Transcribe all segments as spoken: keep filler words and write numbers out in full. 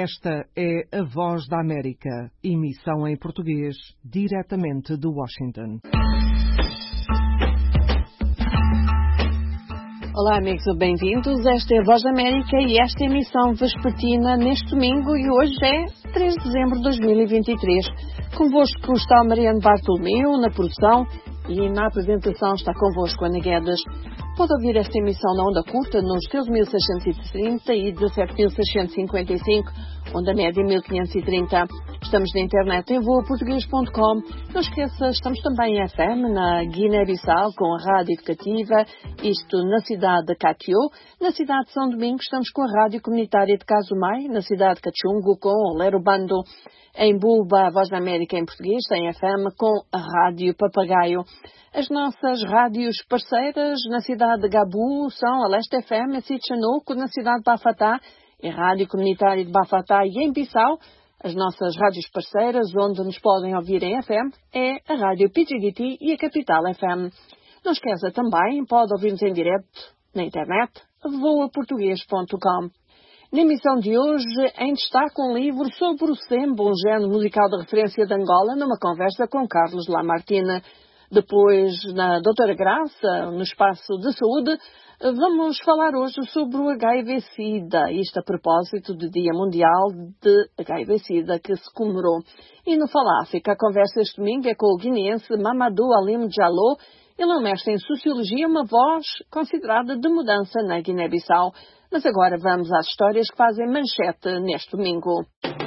Esta é a Voz da América, emissão em português, diretamente de Washington. Olá amigos, bem-vindos. Esta é a Voz da América e esta é a emissão vespertina neste domingo e hoje é três de dezembro de dois mil e vinte e três. Convosco está o Mariano Bartolomeu na produção e na apresentação está convosco a Ana Guedes. Pode ouvir esta emissão na onda curta nos treze mil seiscentos e trinta e dezassete mil seiscentos e cinquenta e cinco, onda média mil quinhentos e trinta. Estamos na internet em voa português ponto com. Não esqueça, estamos também em F M na Guiné-Bissau com a Rádio Educativa, isto na cidade de Catió. Na cidade de São Domingos estamos com a Rádio Comunitária de Casumai, na cidade de Cachungo com o Lero Bando. Em Bulba, a Voz da América em português, tem F M com a Rádio Papagaio. As nossas rádios parceiras na cidade de Gabu são a Leste F M, a Sitchanuco, na cidade de Bafatá, e a Rádio Comunitária de Bafatá e em Bissau. As nossas rádios parceiras, onde nos podem ouvir em F M, é a Rádio Pidgiti e a Capital F M. Não esqueça também, pode ouvir-nos em direto na internet, voa português ponto com. Na emissão de hoje, em destaque um livro sobre o sembo, um género musical de referência de Angola, numa conversa com Carlos Lamartine. Depois, na Doutora Graça, no espaço de saúde, vamos falar hoje sobre o H I V-Sida, isto a propósito do Dia Mundial de H I V-Sida que se comemorou. E no Fala África, a conversa este domingo é com o guineense Mamadou Alim Diallo. Ele é um mestre em Sociologia, uma voz considerada de mudança na Guiné-Bissau. Mas agora vamos às histórias que fazem manchete neste domingo.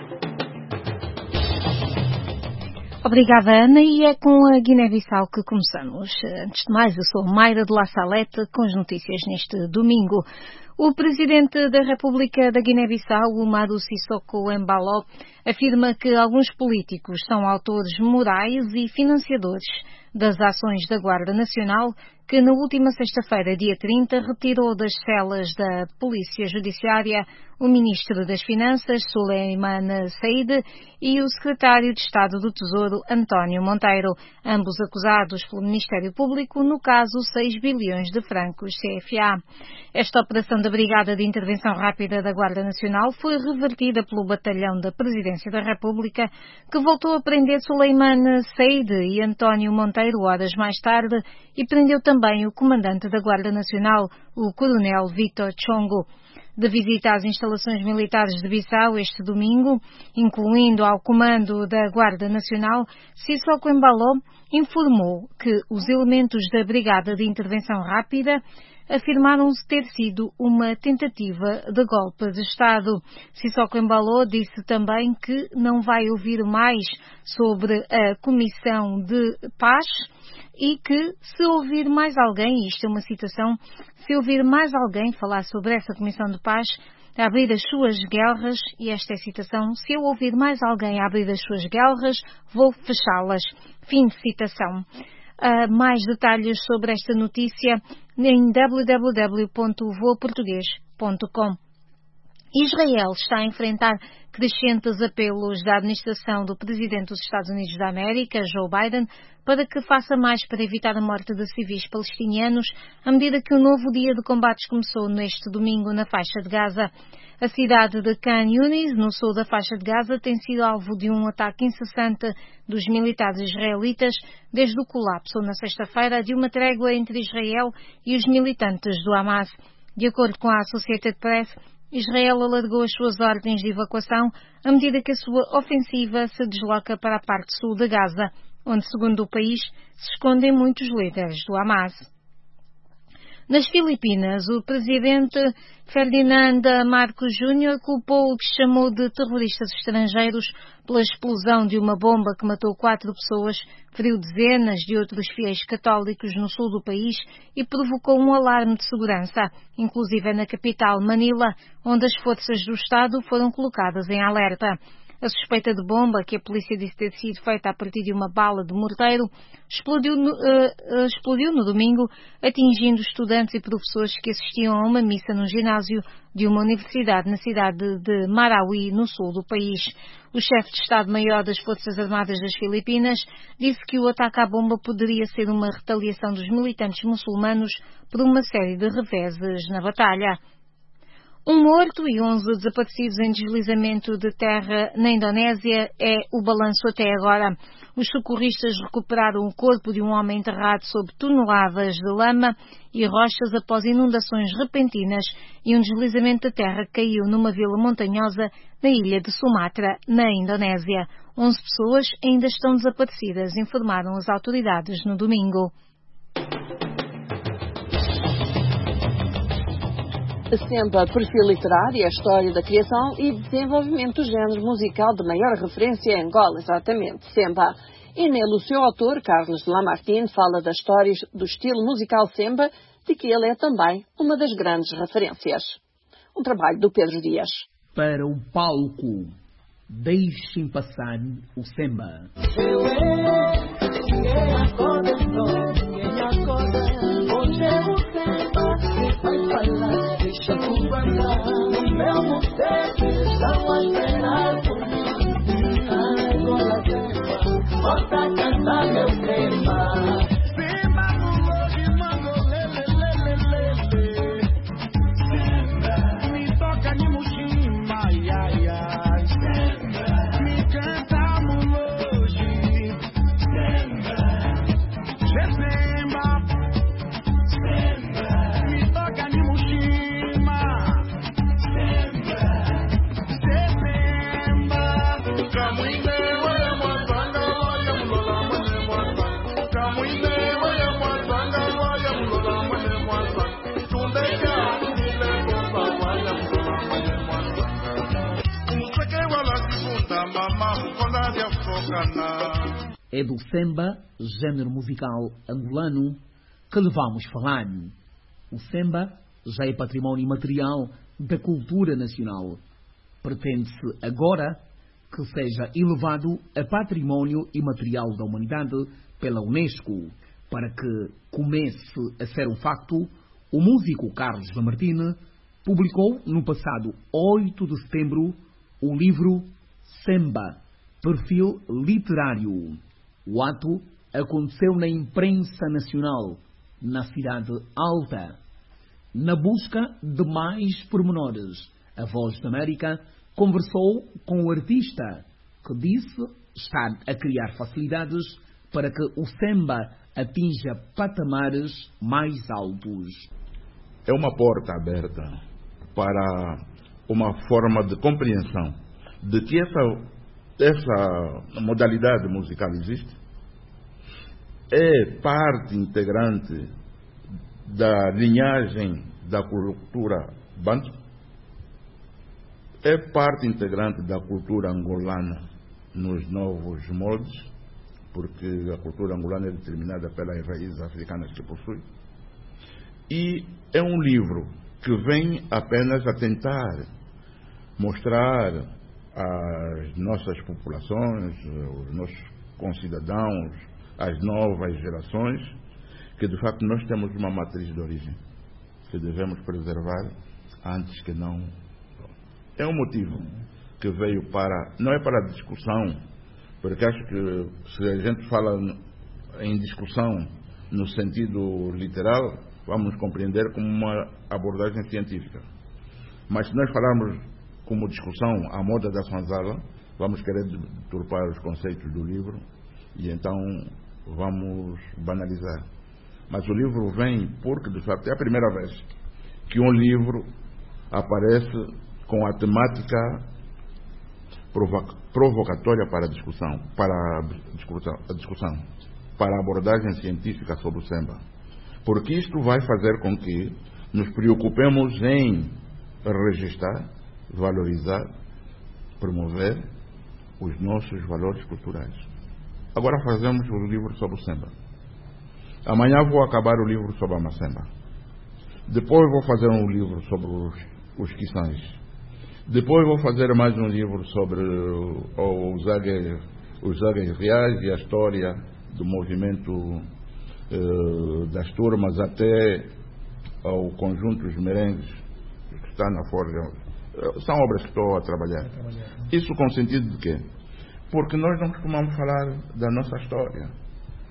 Obrigada, Ana, e é com a Guiné-Bissau que começamos. Antes de mais, eu sou Mayra de La Salete, com as notícias neste domingo. O presidente da República da Guiné-Bissau, Umaru Sissoko Embalo, afirma que alguns políticos são autores morais e financiadores das ações da Guarda Nacional, que na última sexta-feira, dia trinta, retirou das celas da Polícia Judiciária o Ministro das Finanças, Suleiman Said, e o Secretário de Estado do Tesouro, António Monteiro, ambos acusados pelo Ministério Público no caso seis bilhões de francos C F A. Esta operação da Brigada de Intervenção Rápida da Guarda Nacional foi revertida pelo Batalhão da Presidência da República, que voltou a prender Suleiman Said e António Monteiro horas mais tarde e prendeu também o comandante da Guarda Nacional, o Coronel Vitor Chongo. De visita às instalações militares de Bissau este domingo, incluindo ao comando da Guarda Nacional, Sissoko Embalo informou que os elementos da Brigada de Intervenção Rápida afirmaram-se ter sido uma tentativa de golpe de Estado. Sissoko Embalo disse também que não vai ouvir mais sobre a Comissão de Paz e que se ouvir mais alguém, isto é uma citação, se ouvir mais alguém falar sobre essa Comissão de Paz, abrir as suas guerras, e esta é a citação, se eu ouvir mais alguém abrir as suas guerras, vou fechá-las. Fim de citação. Uh, mais detalhes sobre esta notícia em w w w ponto voa português ponto com. Israel está a enfrentar crescentes apelos da administração do Presidente dos Estados Unidos da América, Joe Biden, para que faça mais para evitar a morte de civis palestinianos, à medida que o novo dia de combates começou neste domingo na faixa de Gaza. A cidade de Khan Yunis, no sul da faixa de Gaza, tem sido alvo de um ataque incessante dos militares israelitas desde o colapso na sexta-feira de uma trégua entre Israel e os militantes do Hamas. De acordo com a Associated Press, Israel alargou as suas ordens de evacuação à medida que a sua ofensiva se desloca para a parte sul de Gaza, onde, segundo o país, se escondem muitos líderes do Hamas. Nas Filipinas, o presidente Ferdinand Marcos Júnior culpou o que chamou de terroristas estrangeiros pela explosão de uma bomba que matou quatro pessoas, feriu dezenas de outros fiéis católicos no sul do país e provocou um alarme de segurança, inclusive na capital Manila, onde as forças do Estado foram colocadas em alerta. A suspeita de bomba, que a polícia disse ter sido feita a partir de uma bala de morteiro, explodiu no, uh, explodiu no domingo, atingindo estudantes e professores que assistiam a uma missa no ginásio de uma universidade na cidade de Marawi, no sul do país. O chefe de Estado-Maior das Forças Armadas das Filipinas disse que o ataque à bomba poderia ser uma retaliação dos militantes muçulmanos por uma série de reveses na batalha. Um morto e onze desaparecidos em deslizamento de terra na Indonésia é o balanço até agora. Os socorristas recuperaram o corpo de um homem enterrado sob toneladas de lama e rochas após inundações repentinas e um deslizamento de terra que caiu numa vila montanhosa na ilha de Sumatra, na Indonésia. onze pessoas ainda estão desaparecidas, informaram as autoridades no domingo. A SEMBA, perfil literário, a história da criação e desenvolvimento do género musical de maior referência em Angola, exatamente, SEMBA. E nele o seu autor, Carlos de Lamartine, fala das histórias do estilo musical SEMBA, de que ele é também uma das grandes referências. Um trabalho do Pedro Dias. Para o palco, deixem passar o SEMBA. Deixa tudo andar, o meu moteiro estão a esperar por mim. Agora Semba, volta a cantar meu tema. Semba, mulher, mango, lele, lele, lele. Semba, me toca de muxima, ai, ai, ai. Semba, me canta, mulher. Semba, Semba, Semba, me toca de muxima. É do Semba, género musical angolano, que lhe vamos falar. O Semba já é património imaterial da cultura nacional. Pretende-se agora que seja elevado a património imaterial da humanidade pela Unesco. Para que comece a ser um facto, o músico Carlos de Lamartine publicou no passado oito de setembro o livro Semba, perfil literário. O ato aconteceu na imprensa nacional, na Cidade Alta. Na busca de mais pormenores, a Voz da América conversou com o artista, que disse estar a criar facilidades para que o Semba atinja patamares mais altos. É uma porta aberta para uma forma de compreensão de que essa, essa modalidade musical existe, é parte integrante da linhagem da cultura banto, é parte integrante da cultura angolana nos novos moldes, porque a cultura angolana é determinada pelas raízes africanas que possui, e é um livro que vem apenas a tentar mostrar às nossas populações, aos nossos concidadãos, às novas gerações, que de facto nós temos uma matriz de origem que devemos preservar antes que não. É um motivo que veio para, não é para discussão, porque acho que se a gente fala em discussão no sentido literal, vamos compreender como uma abordagem científica. Mas se nós falarmos como discussão à moda da Sanzala, vamos querer deturpar os conceitos do livro e então vamos banalizar. Mas o livro vem porque, de facto, é a primeira vez que um livro aparece com a temática provocatória para a discussão, para a discussão, para a abordagem científica sobre o Semba. Porque isto vai fazer com que nos preocupemos em registrar, valorizar, promover os nossos valores culturais. Agora fazemos o livro sobre o Semba. Amanhã vou acabar o livro sobre a Macemba. Depois vou fazer um livro sobre os, os Quiçães. Depois vou fazer mais um livro sobre os águias, os águias reais e a história do movimento eh, das turmas até ao conjunto dos merengues que está na Forja. São obras que estou a trabalhar. Isso com sentido de quê? Porque nós não costumamos falar da nossa história.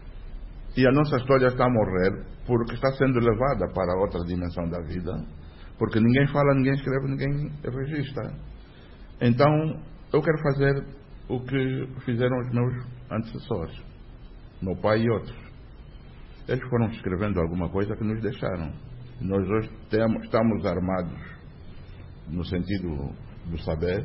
E a nossa história está a morrer porque está sendo levada para outra dimensão da vida, Porque ninguém fala, ninguém escreve, ninguém registra. Então, eu quero fazer o que fizeram os meus antecessores, meu pai e outros. Eles foram escrevendo alguma coisa que nos deixaram. Nós hoje temos, estamos armados, no sentido do saber,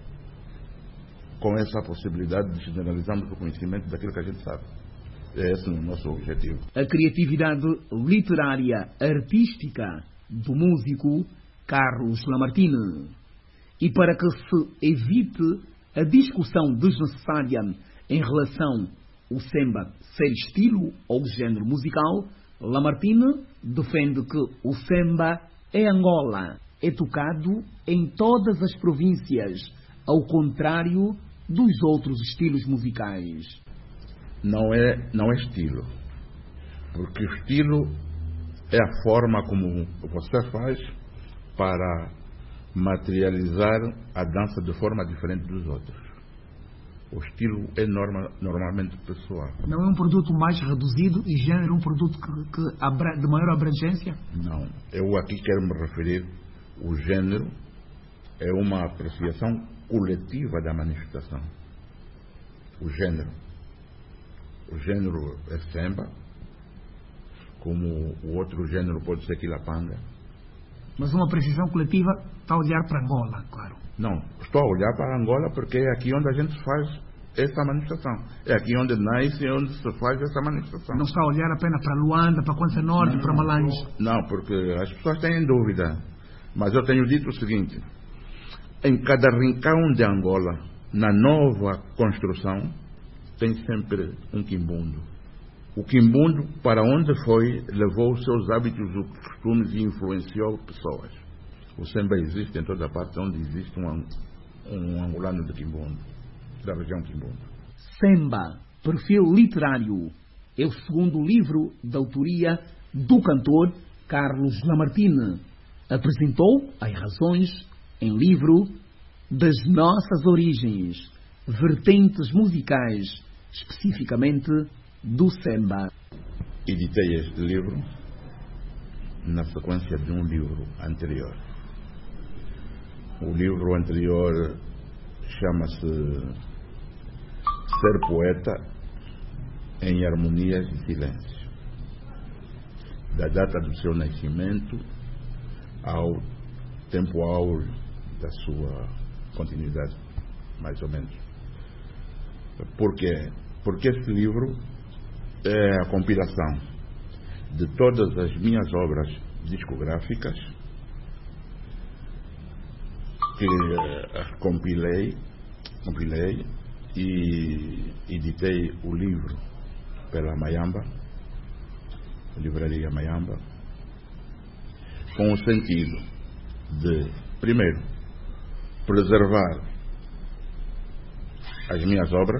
com essa possibilidade de generalizarmos o conhecimento daquilo que a gente sabe. É esse o nosso objetivo. A criatividade literária, artística do músico Carlos Lamartine. E para que se evite a discussão desnecessária em relação ao samba ser estilo ou género musical, Lamartine defende que o samba é Angola, é tocado em todas as províncias, ao contrário dos outros estilos musicais. Não é, não é estilo, porque o estilo é a forma como você faz para materializar a dança de forma diferente dos outros. O estilo é norma, normalmente pessoal. Não é um produto mais reduzido e género um produto que, que abra, de maior abrangência? Não. Eu aqui quero me referir, o gênero é uma apreciação coletiva da manifestação. O gênero. O gênero é samba, como o outro gênero pode ser quilapanga. Mas uma apreciação coletiva está a olhar para Angola, claro. Não, estou a olhar para Angola porque é aqui onde a gente faz essa manifestação. É aqui onde nasce e onde se faz essa manifestação. Não está a olhar apenas para Luanda, para Kwanza Norte, não, para Malange? Não, porque as pessoas têm dúvida. Mas eu tenho dito o seguinte: em cada rincão de Angola, na nova construção, tem sempre um quimbundo. O quimbundo, para onde foi, levou os seus hábitos e costumes e influenciou pessoas. O samba existe em toda parte onde existe um, um angolano de quimbundo, da região quimbundo. Samba, perfil literário, é o segundo livro da autoria do cantor Carlos Lamartine. Apresentou as razões, em livro, das nossas origens, vertentes musicais, especificamente do samba. Editei este livro na sequência de um livro anterior. O livro anterior chama-se Ser Poeta em Harmonias e Silêncio, da data do seu nascimento ao tempo áureo da sua continuidade, mais ou menos. Por quê? Porque este livro é a compilação de todas as minhas obras discográficas que uh, compilei, compilei e editei o livro pela Mayamba, livraria Mayamba, com o sentido de, primeiro, preservar as minhas obras,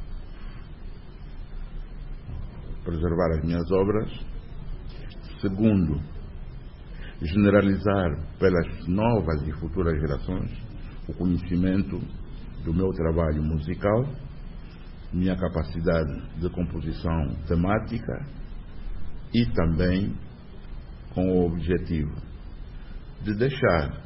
preservar as minhas obras. Segundo, generalizar pelas novas e futuras gerações o conhecimento do meu trabalho musical, minha capacidade de composição temática e também com o objetivo de deixar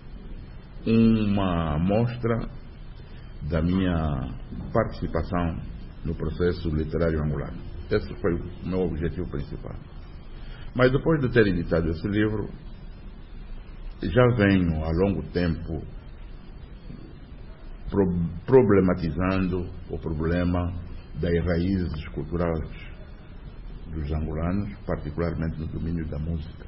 uma amostra da minha participação no processo literário angolano. Esse foi o meu objetivo principal. Mas depois de ter editado esse livro, já venho há longo tempo pro- problematizando o problema das raízes culturais dos angolanos, particularmente no domínio da música.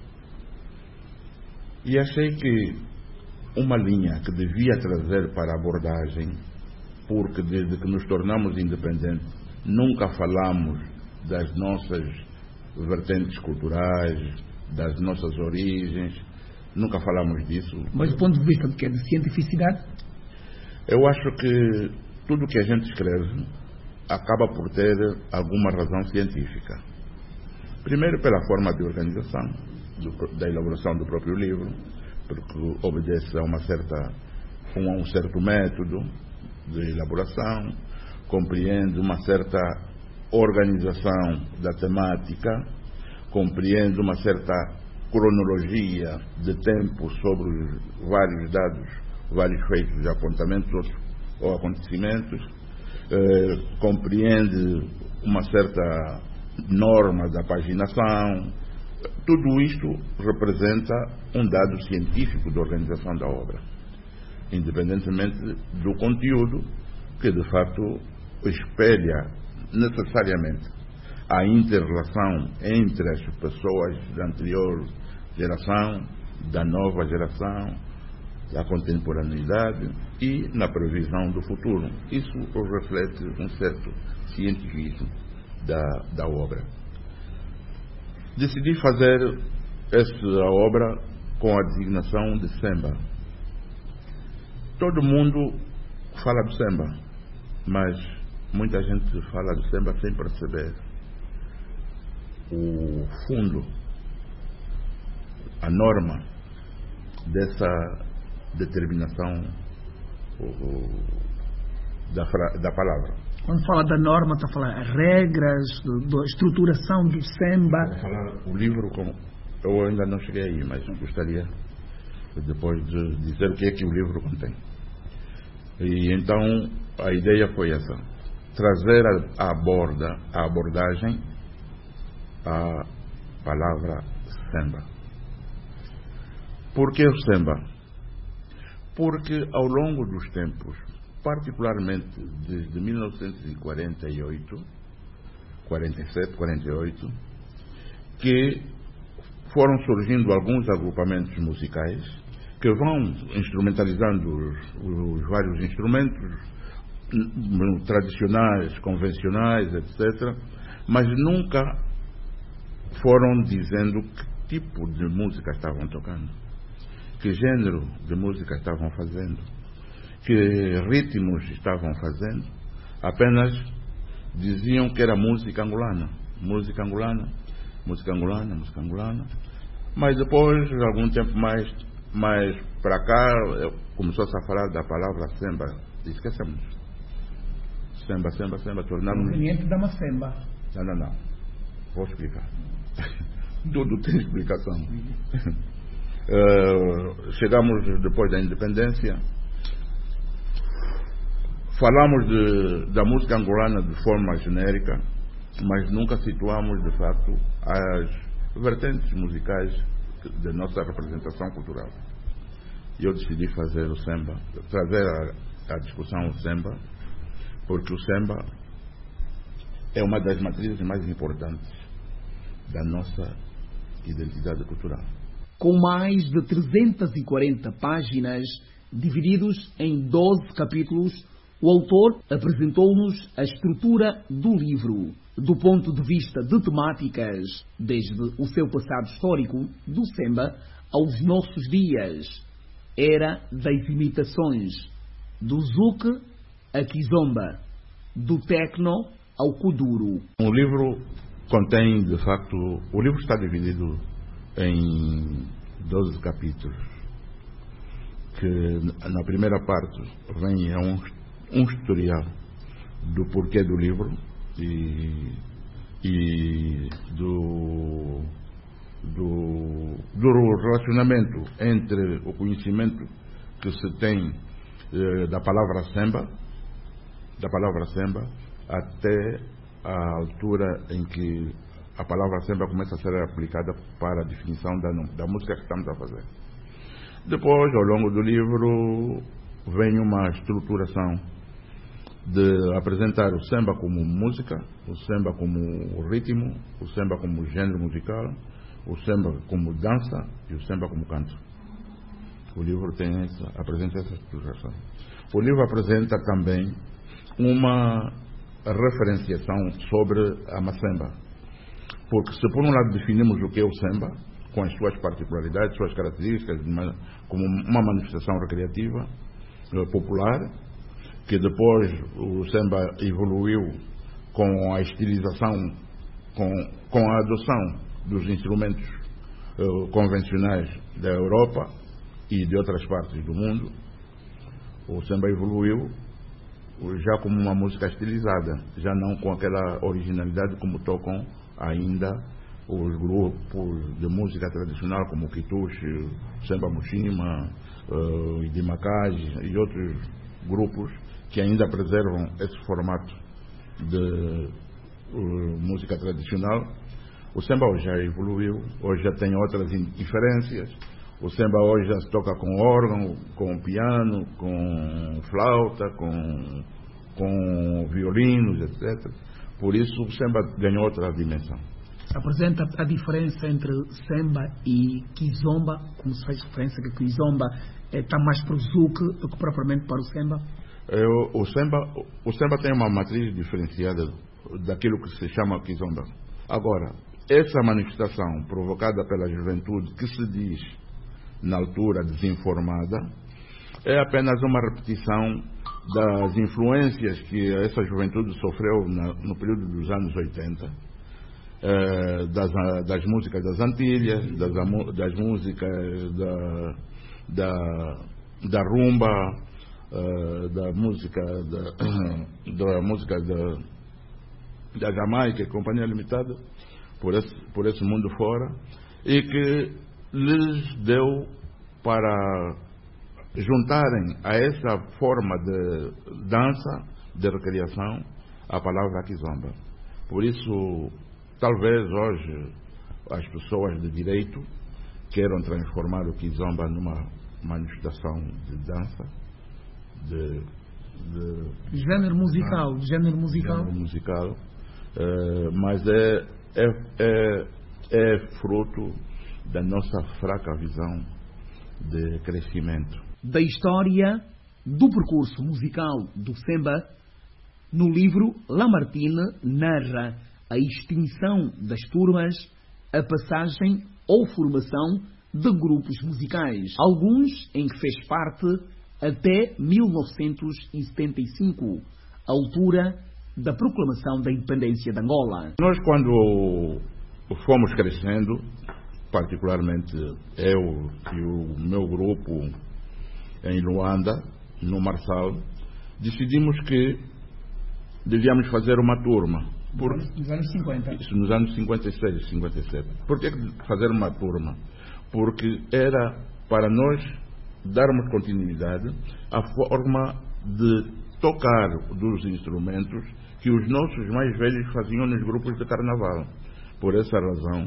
E achei que uma linha que devia trazer para a abordagem, porque desde que nos tornamos independentes nunca falamos das nossas vertentes culturais, das nossas origens, nunca falamos disso. Mas do ponto de vista de que é de cientificidade? Eu acho que tudo que a gente escreve acaba por ter alguma razão científica. Primeiro pela forma de organização do, da elaboração do próprio livro, porque obedece a uma certa, a um certo método de elaboração, compreende uma certa organização da temática, compreende uma certa cronologia de tempo sobre vários dados, vários feitos, apontamentos ou acontecimentos, eh, compreende uma certa norma da paginação. Tudo isto representa um dado científico de organização da obra, independentemente do conteúdo, que de facto espelha necessariamente a inter-relação entre as pessoas da anterior geração, da nova geração, da contemporaneidade e na previsão do futuro. Isso reflete um certo cientificismo da, da obra. Decidi fazer essa obra com a designação de Semba. Todo mundo fala do Semba, mas muita gente fala do Semba sem perceber o fundo, a norma dessa determinação da, da palavra. Quando fala da norma, está a falar regras, da estruturação do Semba. Vou falar o livro, como eu ainda não cheguei aí, mas gostaria depois de dizer o que é que o livro contém. E então a ideia foi essa: trazer a, a, borda, a abordagem à palavra Semba. Por que o Semba? Porque ao longo dos tempos, particularmente desde mil novecentos e quarenta e oito, quarenta e sete, quarenta e oito, que foram surgindo alguns agrupamentos musicais que vão instrumentalizando os, os vários instrumentos tradicionais, convencionais, etcétera, mas nunca foram dizendo que tipo de música estavam tocando, que gênero de música estavam fazendo, que ritmos estavam fazendo. Apenas diziam que era música angolana, música angolana, música angolana, música angolana. Mas depois, algum tempo mais, mais para cá, começou-se a falar da palavra Semba. E esquecemos. Semba, Semba, Semba, tornamos... O cliente dá uma Semba. Não, não, não. Vou explicar. Tudo tem explicação. Uh, chegamos depois da independência, falamos de, da música angolana de forma genérica, mas nunca situamos de facto as vertentes musicais da nossa representação cultural. E eu decidi fazer o Semba, trazer a, a discussão o Semba, porque o Semba é uma das matrizes mais importantes da nossa identidade cultural. Com mais de trezentas e quarenta páginas, divididos em doze capítulos, o autor apresentou-nos a estrutura do livro, do ponto de vista de temáticas, desde o seu passado histórico, do Semba, aos nossos dias, era das imitações, do Zouk a Kizomba, do Tecno ao Kuduro. O livro contém, de facto, o livro está dividido em doze capítulos, que na primeira parte vem um, um historial do porquê do livro e, e do, do, do relacionamento entre o conhecimento que se tem eh, da palavra Semba, da palavra Semba, até a altura em que a palavra Semba começa a ser aplicada para a definição da, da música que estamos a fazer. Depois, ao longo do livro, vem uma estruturação de apresentar o Semba como música, o Semba como ritmo, o Semba como gênero musical, o Semba como dança e o Semba como canto. O livro tem essa, apresenta essa estruturação. O livro apresenta também uma referenciação sobre a Macemba. Porque se por um lado definimos o que é o Semba, com as suas particularidades, suas características, como uma manifestação recreativa, popular, que depois o Semba evoluiu com a estilização, com, com a adoção dos instrumentos uh, convencionais da Europa e de outras partes do mundo. O Semba evoluiu já como uma música estilizada, já não com aquela originalidade como tocam ainda os grupos de música tradicional como o Kitushi, Semba Mushima, uh, Idimakaji e outros grupos que ainda preservam esse formato de uh, música tradicional. O Semba hoje já evoluiu, hoje já tem outras diferenças. O Semba hoje já se toca com órgão, com piano, com flauta, com, com violinos, etcétera. Por isso o Semba ganhou outra dimensão. Apresenta a diferença entre Semba e Kizomba, como se faz referência que Kizomba está mais para o Zouk do que propriamente para o Semba? É, o, o, Semba, o Semba tem uma matriz diferenciada daquilo que se chama Kizomba. Agora, essa manifestação provocada pela juventude que se diz na altura desinformada é apenas uma repetição das influências que essa juventude sofreu na, no período dos anos oitenta, eh, das, das músicas das Antilhas, das, das músicas da, da, da rumba, eh, da música da, da música da, da Jamaica e Companhia Limitada, por esse, por esse mundo fora, e que lhes deu para juntarem a essa forma de dança, de recriação, a palavra Kizomba. Por isso, talvez hoje as pessoas de direito queiram transformar o Kizomba numa manifestação de dança, de, de gênero musical, de gênero musical, gênero musical, uh, mas é, é, é, é fruto da nossa fraca visão de crescimento. Da história do percurso musical do Semba, no livro Lamartine narra a extinção das turmas, a passagem ou formação de grupos musicais, alguns em que fez parte até mil novecentos e setenta e cinco, altura da proclamação da independência de Angola. Nós, quando fomos crescendo, particularmente eu e o meu grupo em Luanda, no Marçal, decidimos que devíamos fazer uma turma. Por... Nos anos cinquenta. Isso, nos anos cinquenta e seis, cinquenta e sete. Por que fazer uma turma? Porque era para nós darmos continuidade à forma de tocar dos instrumentos que os nossos mais velhos faziam nos grupos de carnaval. Por essa razão,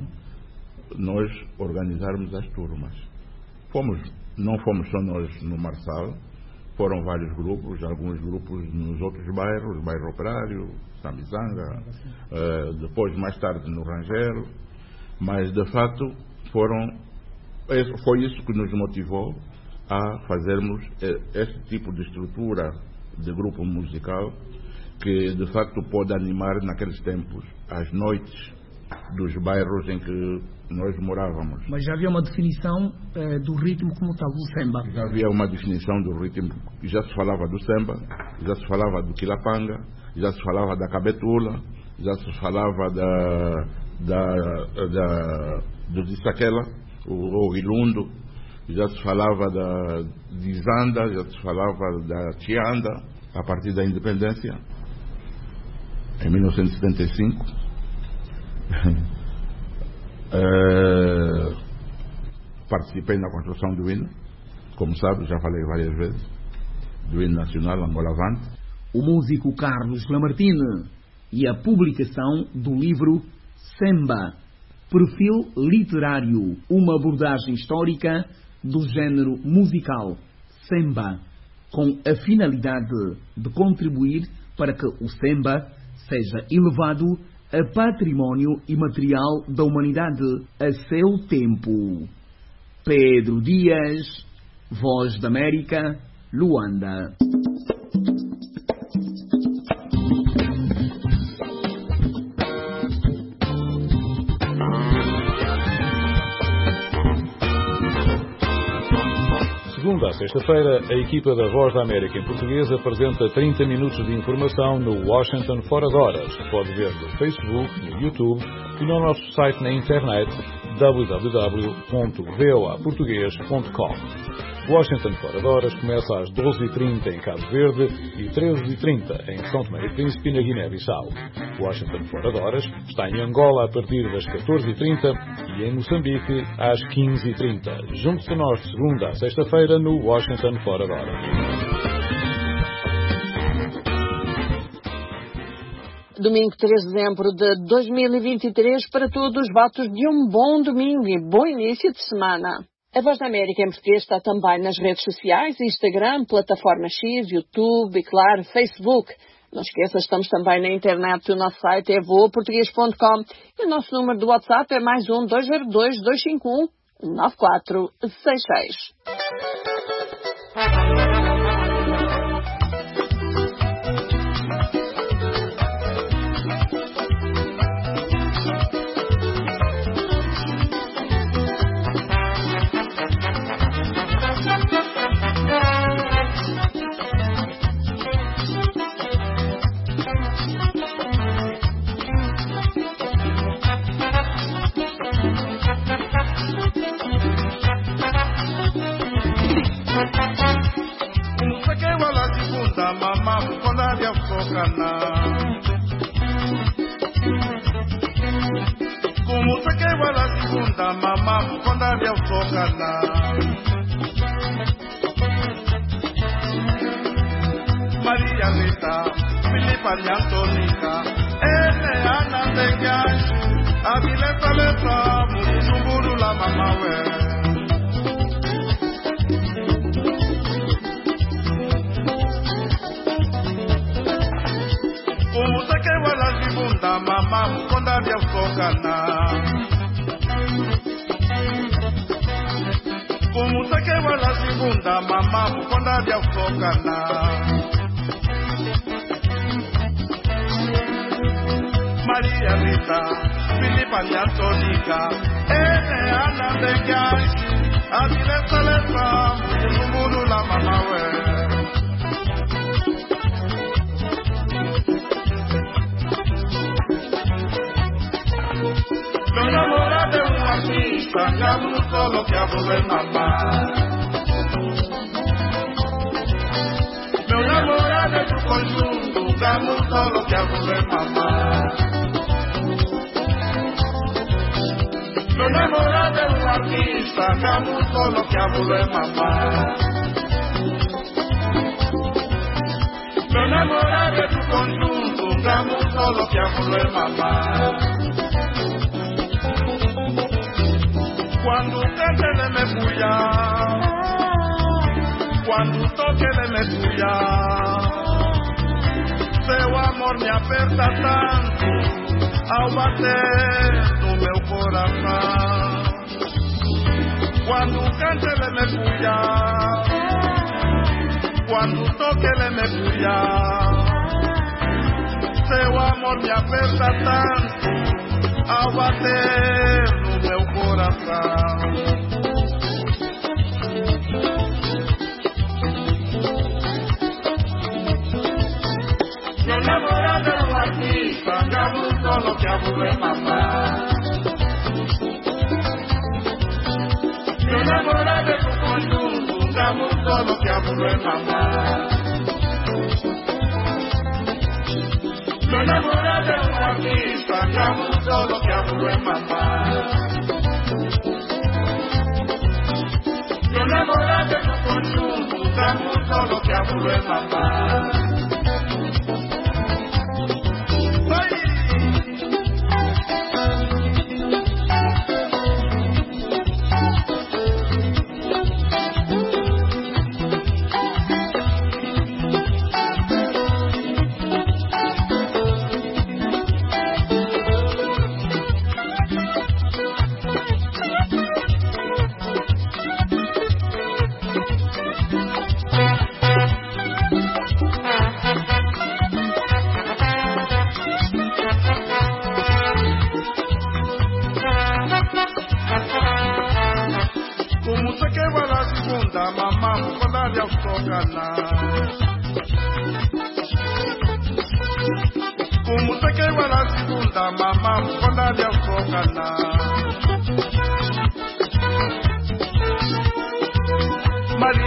nós organizarmos as turmas. Fomos, não fomos só nós no Marçal, foram vários grupos, alguns grupos nos outros bairros, bairro Operário, Sambizanga, uh, depois mais tarde no Rangel, mas de facto foram, foi isso que nos motivou a fazermos esse tipo de estrutura de grupo musical que de facto pode animar naqueles tempos as noites dos bairros em que nós morávamos. Mas já havia uma definição eh, do ritmo como tal, do Semba? Já havia uma definição do ritmo, já se falava do Semba, já se falava do Quilapanga, já se falava da Cabetula, já se falava da, da, da, do Dissaquela, o, o Ilundo, já se falava da Dizanda, já se falava da Tianda, a partir da independência, em mil novecentos e setenta e cinco. uh, participei na construção do hino, como sabe, já falei várias vezes, do hino nacional Angola Avante. O músico Carlos Lamartine e a publicação do livro Semba, perfil literário, uma abordagem histórica do género musical Semba, com a finalidade de contribuir para que o Semba seja elevado a património imaterial da humanidade a seu tempo. Pedro Dias, Voz da América, Luanda. Segunda a sexta-feira, a equipa da Voz da América em português apresenta trinta minutos de informação no Washington Fora de Horas, que pode ver no Facebook, no YouTube e no nosso site na internet w w w ponto v o a português ponto com. Washington Fora de Horas começa às doze e trinta em Cabo Verde e treze e trinta em São Tomé e Príncipe na Guiné-Bissau. Washington Fora de Horas está em Angola a partir das catorze e trinta e em Moçambique às quinze e trinta. Junte-se a nós de segunda a sexta-feira no Washington Fora de Horas. Domingo três de dezembro de dois mil e vinte e três, para todos, votos de um bom domingo e bom início de semana. A Voz da América em português está também nas redes sociais, Instagram, Plataforma X, YouTube e, claro, Facebook. Não esqueça, estamos também na internet. O nosso site é voa português ponto com e o nosso número de WhatsApp é mais um dois zero dois, dois cinco um, nove quatro seis seis. Como se que va la segunda mamá cuando había focana. María Rita, Filipa y Antonica, Ene Ana Teñas, Avileta Letra, Murumburu la mamá we. Como se que va la segunda mamá cuando había focana. Como se que va la segunda mamá cuando había focana. María Rita, Filipa y Antonica, Ene Ana de Gas, Avileta Letra, Murumburu la mamá we. Me enamoré de un artista que hablo solo que hablo de mamá. Me enamoré de tu conjunto que hablo solo que hablo de mamá. Me enamoré de un artista que hablo solo que hablo de mamá. Me enamoré de tu conjunto que hablo solo que hablo de mamá. Cuando cante le me puya, cuando toque le me puya, seu amor me aperta tanto ao bater no meu coração. Quando cante le me puya, quando toque le me puya, seu amor me aperta tanto ao bater no meu coração. Meu namorado é um artista, que hablo solo que hablo de mamá. Meu namorado é um conjunto, que hablo solo que hablo de mamá. Meu namorado é um artista, que hablo solo que hablo de mamá. Meu namorado é um conjunto, que hablo solo que hablo de mamá. Como se quema la segunda mamá cuando había focana. María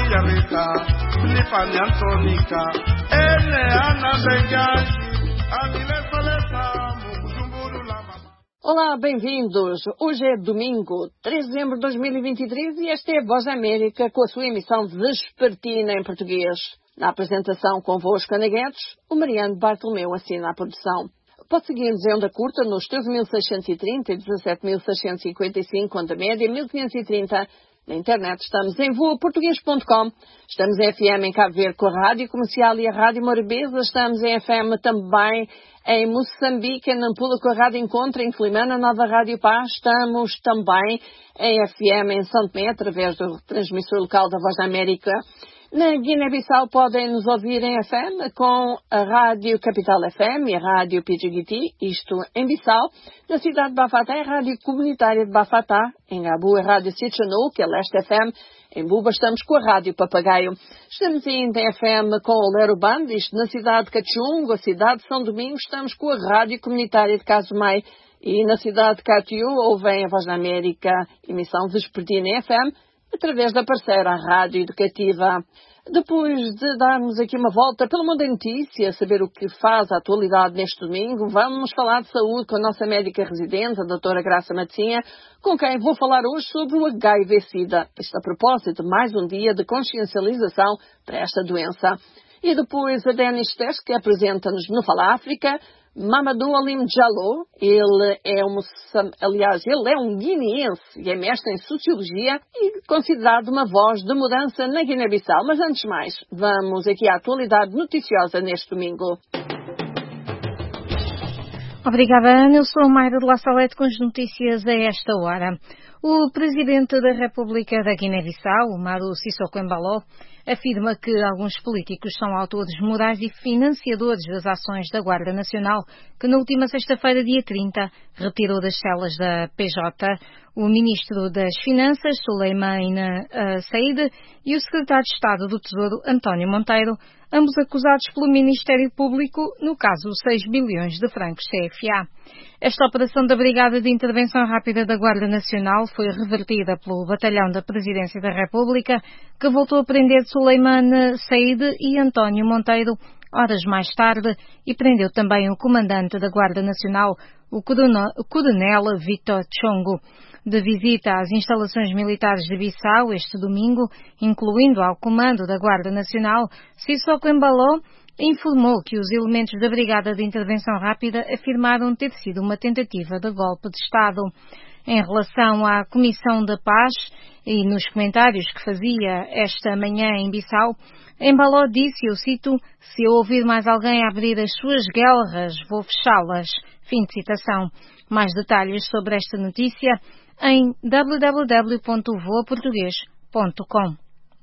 Rebecca, Filipani Antonica, Ene Ana Bengaji, Anile Soleta, Mugujumburu Lama. Olá, bem-vindos. Hoje é domingo, três de dezembro de dois mil e vinte e três e esta é a Voz da América com a sua emissão vespertina em português. Na apresentação convosco, Ana Guedes, o Mariano Bartolomeu assina a produção. Pode seguir-nos em onda curta nos treze mil seiscentos e trinta e dezassete mil seiscentos e cinquenta e cinco, onda média mil quinhentos e trinta. Na internet estamos em voa português ponto com. Estamos em F M em Cabo Verde com a Rádio Comercial e a Rádio Morabeza. Estamos em F M também em Moçambique, em Nampula com a Rádio Encontro, em Climana, Nova Rádio Paz. Estamos também em F M em São Tomé, através do transmissor local da Voz da América. Na Guiné-Bissau podem nos ouvir em F M com a Rádio Capital F M e a Rádio Pidjigiti, isto em Bissau. Na cidade de Bafatá é a Rádio Comunitária de Bafatá. Em Gabu é a Rádio Sitchanu, que é Leste F M. Em Buba estamos com a Rádio Papagaio. Estamos ainda em F M com o Lero Band, isto na cidade de Cachungo, a cidade de São Domingos, estamos com a Rádio Comunitária de Casumai. E na cidade de Catiu ouvem a Voz da América, emissão vespertina em F M, através da parceira Rádio Educativa. Depois de darmos aqui uma volta pelo mundo da notícia, saber o que faz a atualidade neste domingo, vamos falar de saúde com a nossa médica residente, a doutora Graça Matosinha, com quem vou falar hoje sobre o H I V-Sida. Isto a propósito de mais um dia de consciencialização para esta doença. E depois a Denis Tess, que apresenta-nos no Fala África, Mamadou Alim Jallo. Ele é um, aliás, ele é um guineense e é mestre em Sociologia e considerado uma voz de mudança na Guiné-Bissau. Mas antes de mais, vamos aqui à atualidade noticiosa neste domingo. Obrigada, Ana. Eu sou a Mayra de La Salete com as notícias a esta hora. O Presidente da República da Guiné-Bissau, Umaru Sissoko Embalo, afirma que alguns políticos são autores morais e financiadores das ações da Guarda Nacional, que na última sexta-feira, dia trinta, retirou das celas da P J o Ministro das Finanças, Suleiman Said, e o Secretário de Estado do Tesouro, António Monteiro, ambos acusados pelo Ministério Público, no caso seis bilhões de francos C F A. Esta operação da Brigada de Intervenção Rápida da Guarda Nacional foi revertida pelo Batalhão da Presidência da República, que voltou a prender Suleiman Said e António Monteiro horas mais tarde e prendeu também o comandante da Guarda Nacional, o Coronel Vitor Chongo. De visita às instalações militares de Bissau este domingo, incluindo ao comando da Guarda Nacional, Sissoko Embalo informou que os elementos da Brigada de Intervenção Rápida afirmaram ter sido uma tentativa de golpe de Estado. Em relação à Comissão da Paz e nos comentários que fazia esta manhã em Bissau, Embalo disse, eu cito, se eu ouvir mais alguém abrir as suas guerras, vou fechá-las. Fim de citação. Mais detalhes sobre esta notícia em w w w ponto voa português ponto com.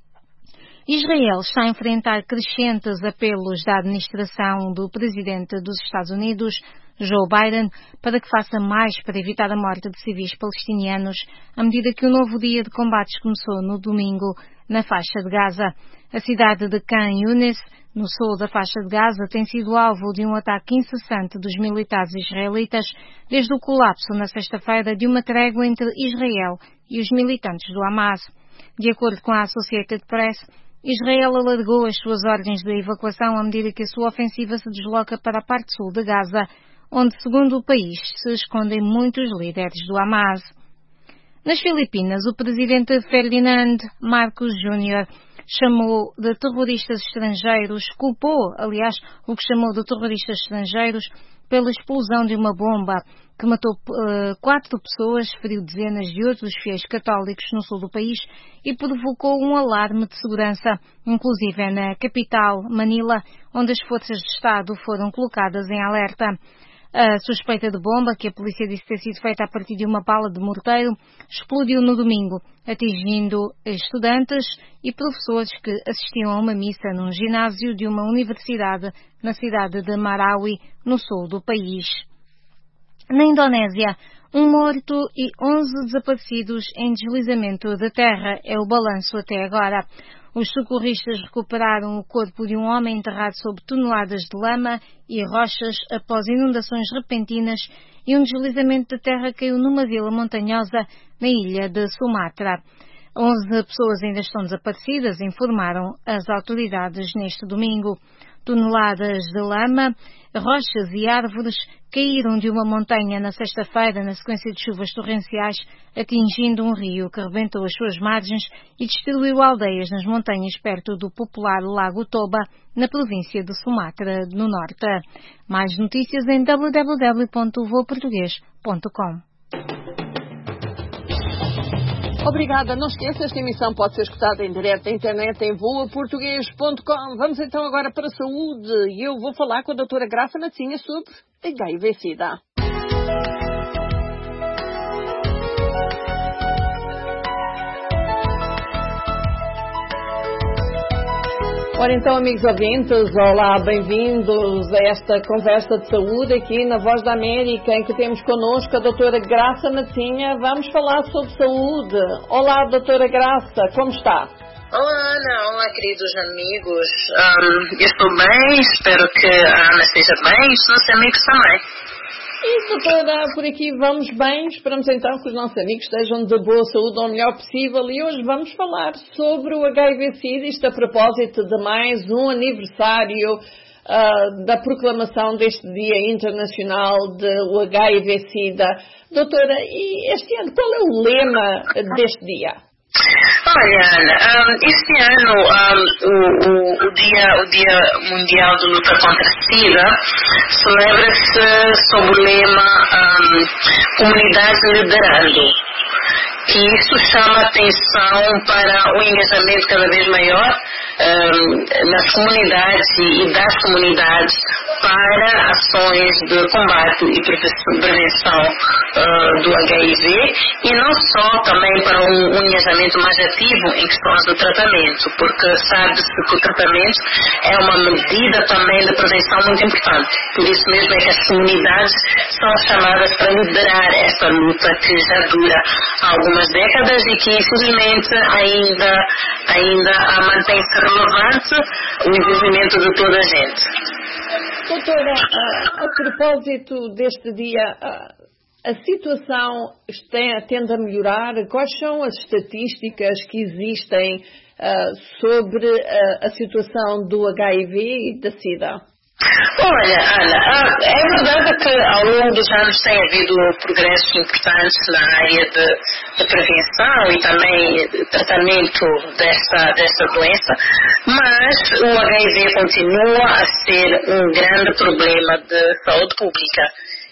Israel está a enfrentar crescentes apelos da administração do presidente dos Estados Unidos, Joe Biden, para que faça mais para evitar a morte de civis palestinianos, à medida que o novo dia de combates começou no domingo na faixa de Gaza. A cidade de Khan Yunis, no sul da faixa de Gaza, tem sido alvo de um ataque incessante dos militares israelitas desde o colapso na sexta-feira de uma trégua entre Israel e os militantes do Hamas. De acordo com a Associated Press, Israel alargou as suas ordens de evacuação à medida que a sua ofensiva se desloca para a parte sul de Gaza, onde, segundo o país, se escondem muitos líderes do Hamas. Nas Filipinas, o presidente Ferdinand Marcos Júnior chamou de terroristas estrangeiros, culpou, aliás, o que chamou de terroristas estrangeiros pela explosão de uma bomba que matou uh, quatro pessoas, feriu dezenas de outros fiéis católicos no sul do país e provocou um alarme de segurança, inclusive na capital, Manila, onde as forças de Estado foram colocadas em alerta. A suspeita de bomba, que a polícia disse ter sido feita a partir de uma bala de morteiro, explodiu no domingo, atingindo estudantes e professores que assistiam a uma missa num ginásio de uma universidade na cidade de Marawi, no sul do país. Na Indonésia, um morto e onze desaparecidos em deslizamento de terra é o balanço até agora. Os socorristas recuperaram o corpo de um homem enterrado sob toneladas de lama e rochas após inundações repentinas e um deslizamento de terra caiu numa vila montanhosa na ilha de Sumatra. onze pessoas ainda estão desaparecidas, informaram as autoridades neste domingo. Toneladas de lama, rochas e árvores caíram de uma montanha na sexta-feira na sequência de chuvas torrenciais, atingindo um rio que rebentou as suas margens e destruiu aldeias nas montanhas perto do popular Lago Toba, na província de Sumatra, no norte. Mais notícias em w w w ponto voa português ponto com. Obrigada. Não esqueça, esta emissão pode ser escutada em direto na internet em voa português ponto com. Vamos então agora para a saúde e eu vou falar com a doutora Graça Matinha sobre H I V-Sida. Ora então, amigos ouvintes, olá, bem-vindos a esta conversa de saúde aqui na Voz da América, em que temos connosco a doutora Graça Matinha. Vamos falar sobre saúde. Olá, doutora Graça, como está? Olá, Ana. Olá, queridos amigos. Um, eu estou bem, espero que a Ana esteja bem e os nossos amigos também. E, doutora, por aqui vamos bem. Esperamos então que os nossos amigos estejam de boa saúde ao melhor possível. E hoje vamos falar sobre o H I V-Sida, isto a propósito de mais um aniversário uh, da proclamação deste Dia Internacional do H I V-Sida. Doutora, e este ano, qual é o lema deste dia? Olha, Ana, um, este ano um, o, o, o, dia, o Dia Mundial de Luta contra a SIDA celebra-se sob o lema um, Comunidade Liderando. E isso chama a atenção para o engajamento cada vez maior um, nas comunidades e das comunidades para ações de combate e prevenção uh, do H I V e não só também para um, um engajamento mais ativo em questões do tratamento, porque sabe-se que o tratamento é uma medida também de prevenção muito importante. Por isso mesmo é que as comunidades são chamadas para liderar esta luta que já dura algumas décadas e que infelizmente ainda, ainda mantém-se relevante o envolvimento de toda a gente. Doutora, a, a propósito deste dia, a, a situação tende a melhorar? Quais são as estatísticas que existem uh, sobre a, a situação do H I V e da SIDA? Olha, Ana, é verdade que ao longo dos anos tem havido progressos importantes na área de, de prevenção e também de tratamento dessa, dessa doença, mas o H I V continua a ser um grande problema de saúde pública.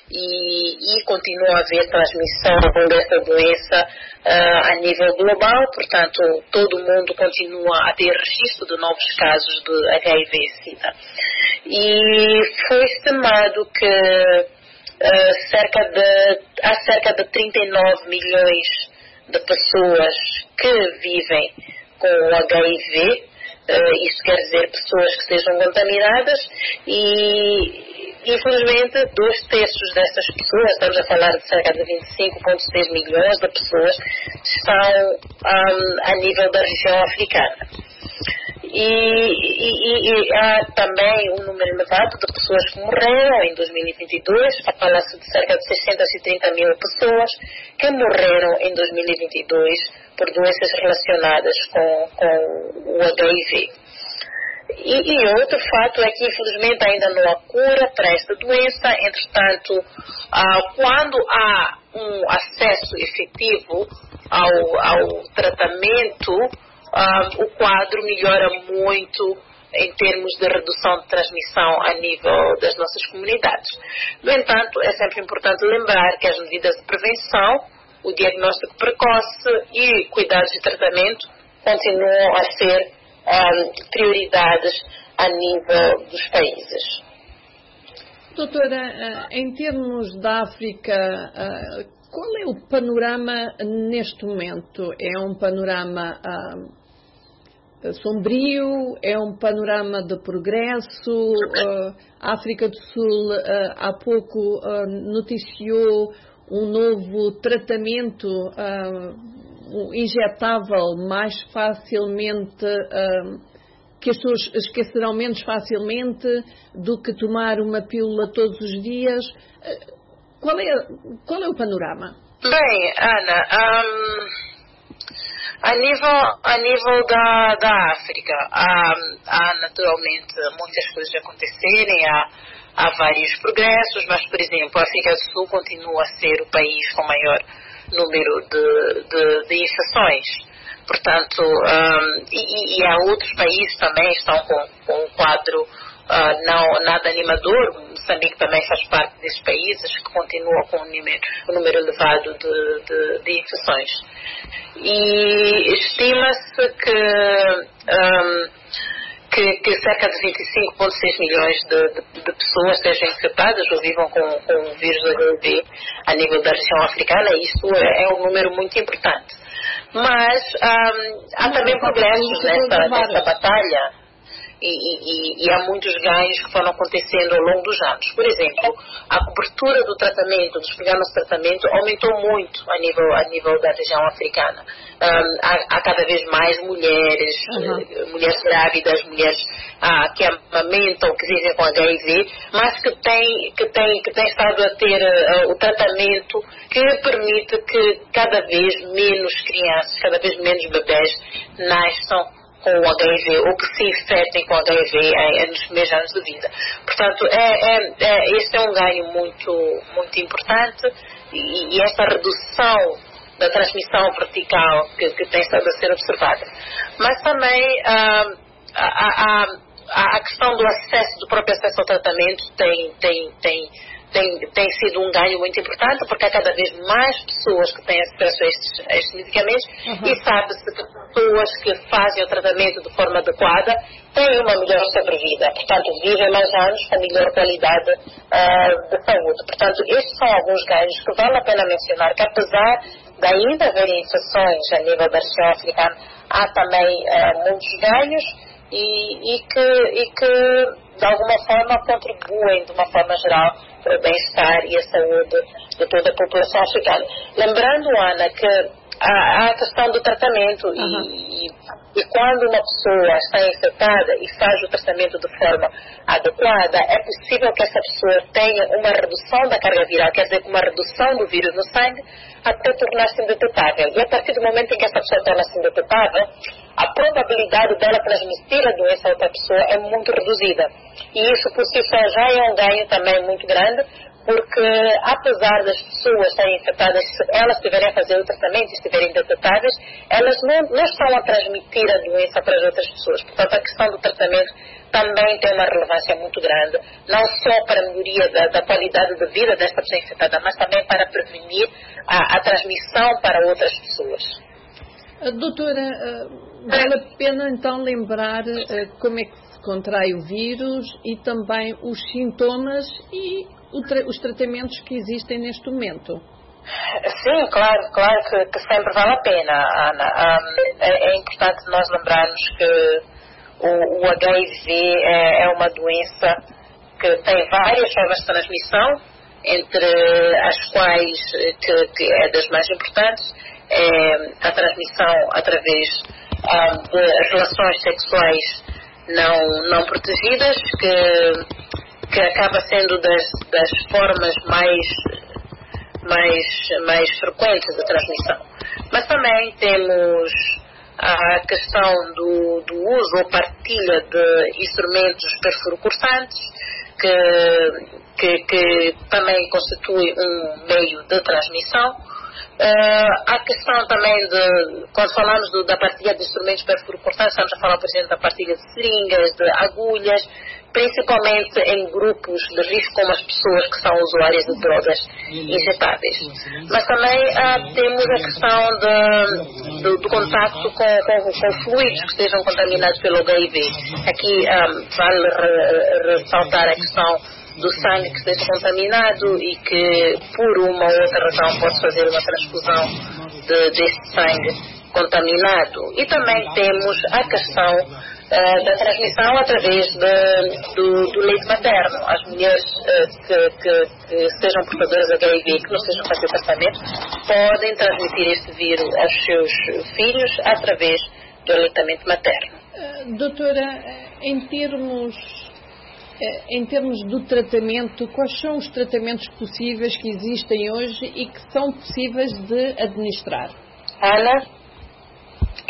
E, e continua a haver transmissão dessa doença uh, a nível global, portanto, todo mundo continua a ter registro de novos casos de H I V-Sida. E foi estimado que uh, cerca de, há cerca de trinta e nove milhões de pessoas que vivem com o H I V, uh, isso quer dizer pessoas que sejam contaminadas e infelizmente, dois terços dessas pessoas, estamos a falar de cerca de vinte e cinco vírgula seis milhões de pessoas, estão um, a nível da região africana. E, e, e há também um número elevado de pessoas que morreram em dois mil e vinte e dois, fala-se de cerca de seiscentos e trinta mil pessoas que morreram em dois mil e vinte e dois por doenças relacionadas com, com o H I V. E, e outro fato é que, infelizmente, ainda não há cura para esta doença. Entretanto, ah, quando há um acesso efetivo ao, ao tratamento, ah, o quadro melhora muito em termos de redução de transmissão a nível das nossas comunidades. No entanto, é sempre importante lembrar que as medidas de prevenção, o diagnóstico precoce e cuidados de tratamento continuam a ser Um, prioridades a nível dos países. Doutora, em termos da África, qual é o panorama neste momento? É um panorama uh, sombrio? É um panorama de progresso? Uh, a África do Sul uh, há pouco uh, noticiou um novo tratamento uh, injetável mais facilmente, uh, que as pessoas esquecerão menos facilmente do que tomar uma pílula todos os dias. Uh, qual é, qual é o panorama? Bem, Ana, um, A nível, a nível da, da África, há, há naturalmente muitas coisas a acontecerem, há, há vários progressos, mas, por exemplo, a África do Sul continua a ser o país com maior número de, de, de infecções. Portanto, um, e, e há outros países também que estão com, com um quadro uh, não, nada animador. Moçambique também faz parte desses países que continua com um número, um número elevado de, de, de infecções. E estima-se que, um, que, que cerca de vinte e cinco vírgula seis milhões de, de, de pessoas sejam infectadas ou vivam com, com o vírus H I V a nível da região africana. Isso é, é um número muito importante. Mas um, há também progressos nessa, nessa batalha. E, e, e há muitos ganhos que foram acontecendo ao longo dos anos. Por exemplo, a cobertura do tratamento, dos programas de tratamento, aumentou muito a nível, a nível da região africana. Um, há, há cada vez mais mulheres, uhum. mulheres grávidas, mulheres ah, que amamentam, que vivem com H I V, mas que têm, que têm, que têm estado a ter uh, o tratamento que permite que cada vez menos crianças, cada vez menos bebés nasçam com o H I V ou que se infectem com H I V em, nos primeiros anos de vida. Portanto, é, é, é, este é um ganho muito, muito importante e, e esta redução da transmissão vertical que, que tem estado a ser observada. Mas também ah, a, a, a questão do acesso, do próprio acesso ao tratamento tem, tem, tem Tem, tem sido um ganho muito importante, porque há cada vez mais pessoas que têm acesso a estes, a estes medicamentos, uhum. E sabe-se que pessoas que fazem o tratamento de forma adequada têm uma melhor sobrevida, portanto vivem mais anos com melhor qualidade uh, de saúde. Portanto, estes são alguns ganhos que vale a pena mencionar, que apesar de ainda haver infecções a nível da região africana, há também uh, muitos ganhos e, e, que, e que de alguma forma contribuem de uma forma geral para o bem-estar e a saúde de toda a população africana. Lembrando, Ana, que há a questão do tratamento uhum. e, e quando uma pessoa está infectada e faz o tratamento de forma adequada, é possível que essa pessoa tenha uma redução da carga viral, quer dizer, uma redução do vírus no sangue, até tornar-se indetetável. E a partir do momento em que essa pessoa torna-se indetetável, a probabilidade dela transmitir a doença a outra pessoa é muito reduzida. E isso por si só já é um ganho também muito grande, porque apesar das pessoas estarem infectadas, se elas estiverem a fazer o tratamento e estiverem detectáveis, elas não, não estão a transmitir a doença para as outras pessoas. Portanto, a questão do tratamento também tem uma relevância muito grande, não só para a melhoria da, da qualidade de vida desta pessoa infectada, mas também para prevenir a, a transmissão para outras pessoas. Doutora, vale a pena então lembrar como é que se contrai o vírus e também os sintomas e os tratamentos que existem neste momento. Sim, claro, claro que, que sempre vale a pena, Ana. Um, é, é importante nós lembrarmos que o, o H I V é, é uma doença que tem várias formas de transmissão, entre as quais que, que é das mais importantes é a transmissão através um, de relações sexuais não, não protegidas, que, que acaba sendo das, das formas mais, mais, mais frequentes de transmissão. Mas também temos a questão do, do uso ou partilha de instrumentos perfurocursantes, que, que, que também constitui um meio de transmissão. Uh, a questão também de, quando falamos do, da partilha de instrumentos perfurocursantes, estamos a falar, por exemplo, da partilha de seringas, de agulhas, principalmente em grupos de risco, como as pessoas que são usuárias de drogas injetáveis. Mas também uh, temos a questão de, do, do contato com, com, com fluidos que estejam contaminados pelo H I V. Aqui um, vale re, ressaltar a questão do sangue que esteja contaminado e que por uma ou outra razão pode fazer uma transfusão de, desse sangue contaminado. E também temos a questão uh, da transmissão através de, do, do leite materno. As mulheres uh, que, que, que sejam portadoras de H I V, que não estejam a fazer tratamento, podem transmitir este vírus aos seus filhos através do aleitamento materno. Uh, doutora, em termos Em termos do tratamento, quais são os tratamentos possíveis que existem hoje e que são possíveis de administrar? Ana?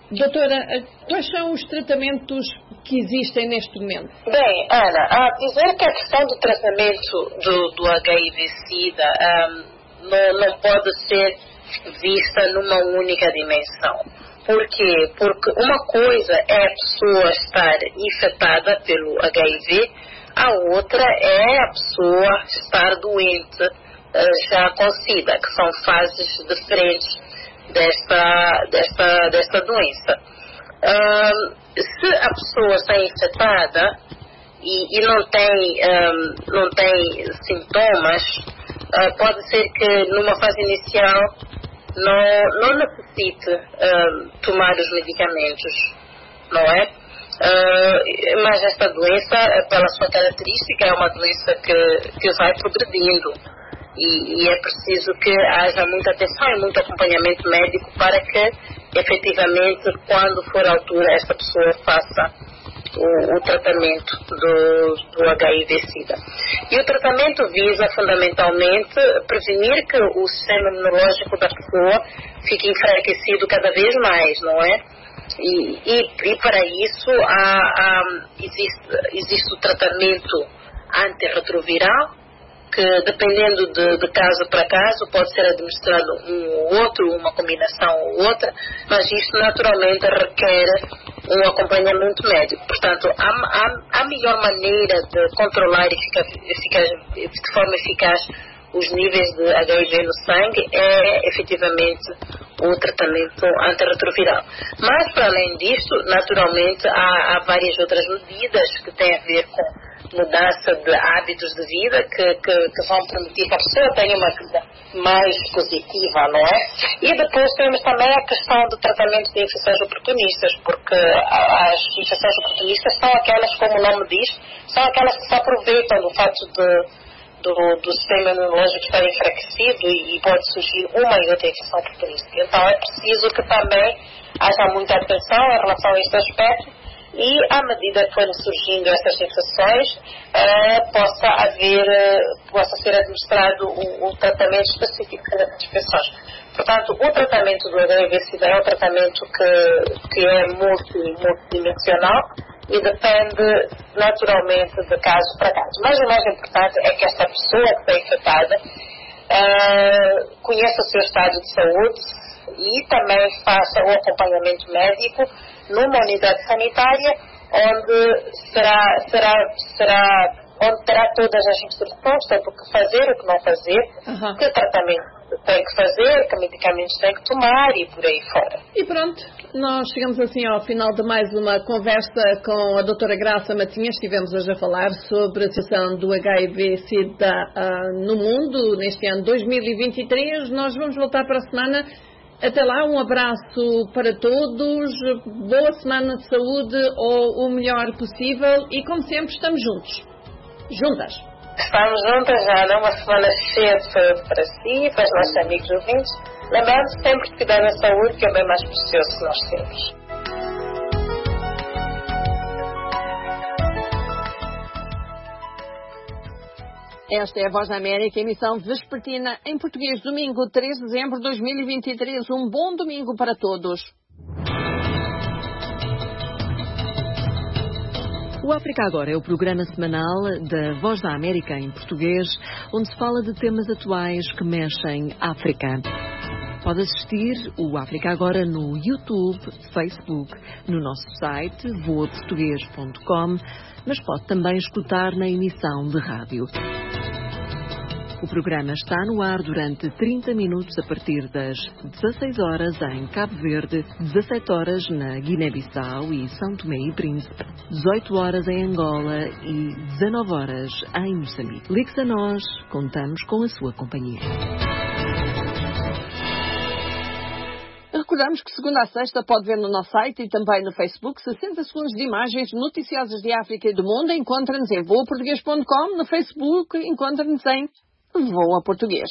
Doutora, quais são os tratamentos que existem neste momento? Bem, Ana, a dizer que a questão do tratamento do, do H I V-Sida um, não, não pode ser vista numa única dimensão. Por quê? Porque uma coisa é a pessoa estar infectada pelo H I V, a outra é a pessoa estar doente uh, já com SIDA, que são fases diferentes desta, desta, desta doença. Um, se a pessoa está infectada e, e não, tem, um, não tem sintomas, uh, pode ser que numa fase inicial não, não necessite um, tomar os medicamentos, não é? Uh, mas esta doença, pela sua característica, é uma doença que, que vai progredindo. E, e é preciso que haja muita atenção e muito acompanhamento médico para que, efetivamente, quando for a altura, esta pessoa faça o, o tratamento do, do H I V-Sida. E o tratamento visa, fundamentalmente, prevenir que o sistema imunológico da pessoa fique enfraquecido cada vez mais, não é? E, e, e para isso, há, há, existe, existe o tratamento antirretroviral, que dependendo de, de caso para caso pode ser administrado um ou outro, uma combinação ou outra, mas isto naturalmente requer um acompanhamento médico. Portanto, a, a, a melhor maneira de controlar eficaz, eficaz, de forma eficaz os níveis de H I V no sangue é efetivamente o tratamento antirretroviral. Mas, para além disso, naturalmente há, há várias outras medidas que têm a ver com mudança de hábitos de vida que, que, que vão permitir que a pessoa tenha uma vida mais positiva, não é? E depois temos também a questão do tratamento de infecções oportunistas, porque as infecções oportunistas são aquelas, como o nome diz, são aquelas que se aproveitam do fato de Do, do sistema imunológico estar enfraquecido e, e pode surgir uma e outra infecção oportunística. Então é preciso que também haja muita atenção em relação a este aspecto e, à medida que forem surgindo essas infecções, eh, possa haver, eh, possa ser administrado um, um tratamento específico para essas infecções. Portanto, o tratamento do H I V-Sida é um tratamento que, que é multi, multidimensional e depende naturalmente de caso para caso. Mas o mais importante é que essa pessoa que está infectada uh, conheça o seu estado de saúde e também faça o acompanhamento médico numa unidade sanitária onde será, será, será onde terá todas as instruções sobre o que fazer, o que não fazer, uhum. que tratamento tem que fazer, que medicamentos tem que tomar e por aí fora. E pronto, nós chegamos assim ao final de mais uma conversa com a doutora Graça Matinhas. Estivemos hoje a falar sobre a situação do H I V-Sida uh, no mundo neste ano dois mil e vinte e três. Nós vamos voltar para a semana. Até lá, um abraço para todos, boa semana de saúde ou o melhor possível e, como sempre, estamos juntos. Juntas. Estamos juntas já numa semana cheia de saúde para si e para os nossos amigos ouvintes. Lembrando sempre de cuidar da saúde, que é o bem mais precioso que nós temos. Esta é a Voz da América, emissão vespertina em português, domingo três de dezembro de dois mil e vinte e três. Um bom domingo para todos. O África Agora é o programa semanal da Voz da América em português, onde se fala de temas atuais que mexem África. Pode assistir o África Agora no YouTube, Facebook, no nosso site voa português ponto com, mas pode também escutar na emissão de rádio. O programa está no ar durante trinta minutos a partir das dezasseis horas em Cabo Verde, dezassete horas na Guiné-Bissau e São Tomé e Príncipe, dezoito horas em Angola e dezanove horas em Moçambique. Ligue-se a nós, contamos com a sua companhia. Recordamos que segunda a sexta pode ver no nosso site e também no Facebook sessenta segundos de imagens noticiosas de África e do mundo. Encontra-nos em voa português ponto com, no Facebook encontra-nos em Voa Português.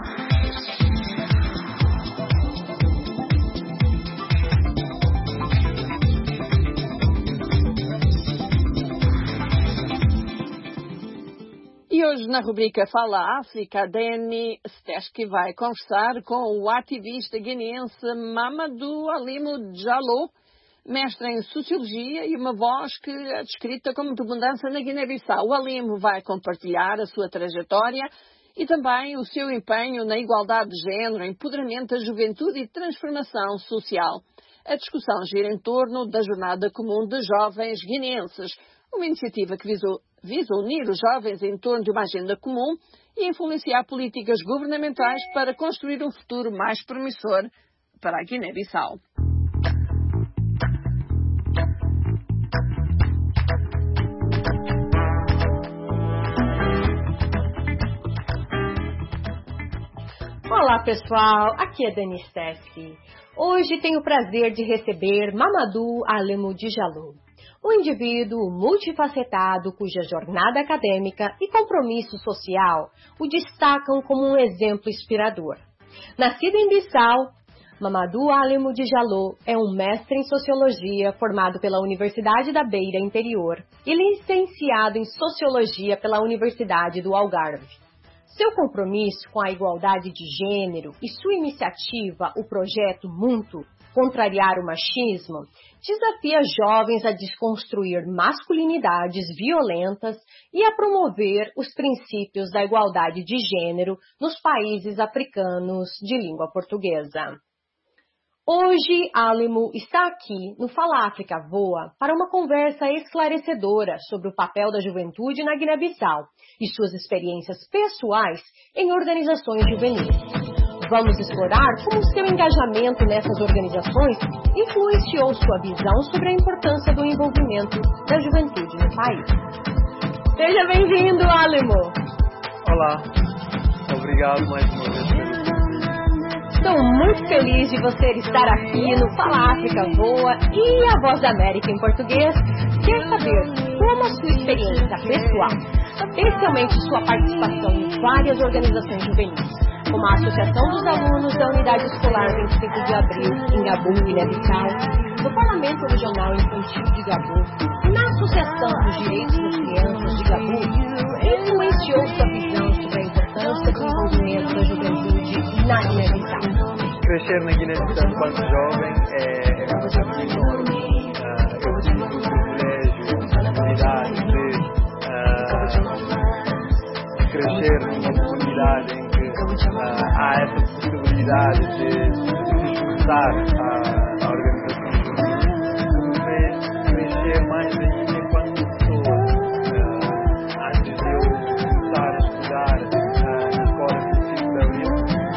E hoje na rubrica Fala África, Dani Steski vai conversar com o ativista guineense Mamadou Alimo Diallo, mestre em Sociologia e uma voz que é descrita como de mudança na Guiné-Bissau. O Alimo vai compartilhar a sua trajetória e também o seu empenho na igualdade de género, empoderamento da juventude e transformação social. A discussão gira em torno da Jornada Comum de Jovens Guineenses, uma iniciativa que visou, visa unir os jovens em torno de uma agenda comum e influenciar políticas governamentais para construir um futuro mais promissor para a Guiné-Bissau. Olá pessoal, aqui é Dani Steffi. Hoje tenho o prazer de receber Mamadou Alimo Dijallo, um indivíduo multifacetado cuja jornada acadêmica e compromisso social o destacam como um exemplo inspirador. Nascido em Bissau, Mamadou Alimo Dijallo é um mestre em Sociologia formado pela Universidade da Beira Interior e licenciado em Sociologia pela Universidade do Algarve. Seu compromisso com a igualdade de gênero e sua iniciativa, o projeto Muntu, Contrariar o Machismo, desafia jovens a desconstruir masculinidades violentas e a promover os princípios da igualdade de gênero nos países africanos de língua portuguesa. Hoje, Alimo está aqui no Fala África Voa para uma conversa esclarecedora sobre o papel da juventude na Guiné-Bissau e suas experiências pessoais em organizações juvenis. Vamos explorar como seu engajamento nessas organizações influenciou sua visão sobre a importância do envolvimento da juventude no país. Seja bem-vindo, Alimo! Olá, obrigado mais uma vez pelo convite. Estou muito feliz de você estar aqui no Fala África Voa e a Voz da América em português. Quer saber como a sua experiência pessoal, especialmente sua participação em várias organizações juvenis, como a Associação dos Alunos da Unidade Escolar vinte e cinco de Abril, em Gabon, Guiné-Bissau, no Parlamento Regional Infantil de Gabon e na Associação dos Direitos das Crianças de Gabon, influenciou sua visão sobre a importância do envolvimento da juventude na Guiné-Bissau. Crescer na Guiné-Bissau enquanto jovem é, é um desafio enorme. Uh, eu tive o privilégio, a oportunidade de uh, crescer numa comunidade em que uh, há essa possibilidade de, de juntar a, a organização que me fez crescer mais ainda enquanto pessoa. Uh, antes de eu começar a estudar uh, na escola vinte e cinco de Abril,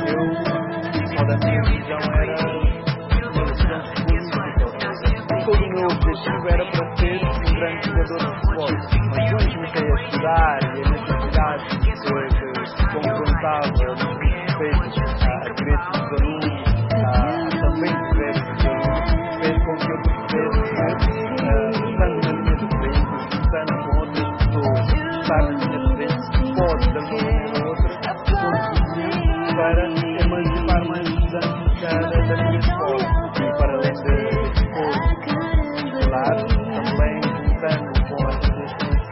eu toda a minha visão era uma visão política. Todo o meu objetivo era para ser um grande jogador de futebol. Mas quando comecei a estudar e a necessidade que, que confrontava nos respeito a direitos dos alunos, a também direitos dos alunos, fez com que eu percebesse que, estando nas minhas frentes, estando com outras pessoas, estar nas minhas frentes, pode, de alguma maneira ou outra, contribuir para emancipar mais estudantes da, da minha escola. E para além de esforço escolar, também juntando com as questões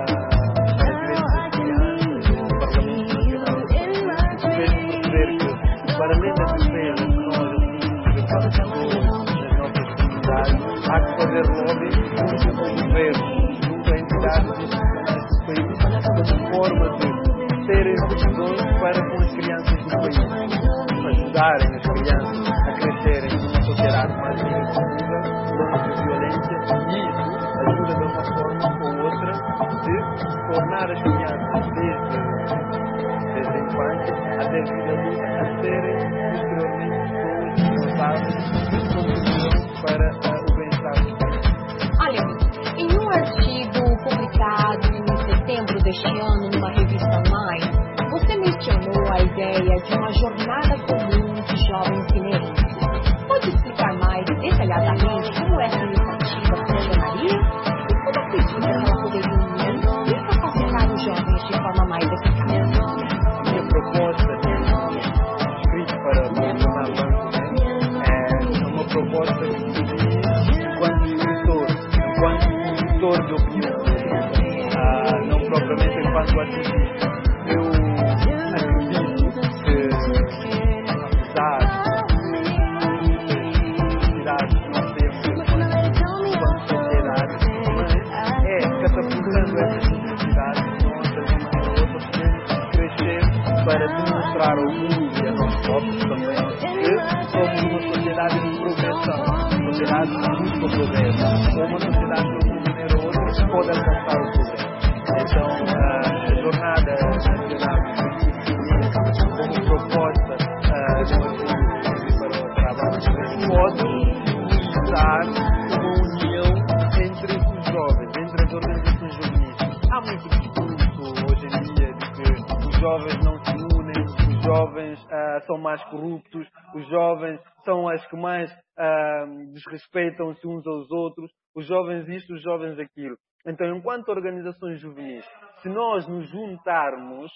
para direitos das crianças, o Parlamento Nacional fez perceber que, para além da defesa que nós assumimos para pessoas nas nossas comunidades, há que fazer lobby junto com o governo, junto a entidades e instituições deste país, como forma de terem decisões para com as crianças do país, ajudarem as crianças a crescerem numa sociedade mais inclusiva, longe de violência, e isso ajuda de uma forma ou outra de tornar as crianças desde, desde a infância até a vida adulta a serem posteriormente pessoas responsáveis de contribuição para uh, o bem-estar do país. Olha, em um artigo publicado em setembro deste ano numa revista online, você mencionou a ideia de uma jornada comum de jovens guineenses. Pode explicar mais detalhadamente como essa iniciativa funcionaria e como acredita que ela poderia unir e capacitar os jovens de forma mais eficaz? A minha proposta, escrita para o Jornal Banco, é uma proposta que se diz enquanto escritor, enquanto produtor de opinião, ah, não propriamente enquanto ativista. Eu acredito que, apesar das necessidades que nós temos mostrar ao mundo e a nós próprios também que somos uma sociedade de progressão, uma sociedade que busca progresso, ou uma sociedade de uma maneira ou outra que pode alcançar o progresso. Então, a Jornada Nacional como proposta de para o trabalho pode usar uma união entre os jovens, entre as organizações juvenis. Há muito discurso hoje em dia de que os jovens não se unem, os jovens uh, são mais corruptos, os jovens são as que mais uh, desrespeitam-se uns aos outros, os jovens isto, os jovens aquilo. Então, enquanto organizações juvenis, se nós nos juntarmos